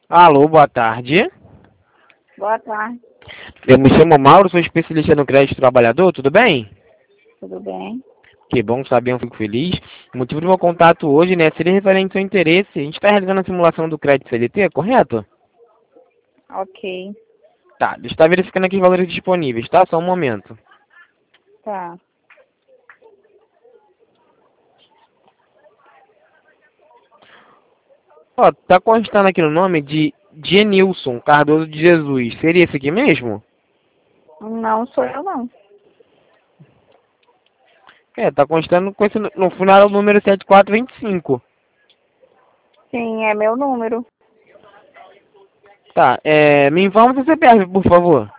Alô, boa tarde. Boa tarde, Eu me chamo Mauro, sou especialista no crédito trabalhador, tudo bem? tudo bem? Que bom saber, eu fico feliz. O motivo do meu contato hoje, né, seria referente ao seu interesse. A gente está realizando a simulação do crédito CLT, correto? Ok, Tá, deixa eu estar verificando aqui os valores disponíveis, tá? Só um momento. tá. Ó, tá constando aqui no nome de Genilson Cardoso de Jesus. Seria esse aqui mesmo? Não sou eu, não. É, tá constando com esse no final o número 7425. Sim, é meu número. Tá, me informa seu CPF, por favor.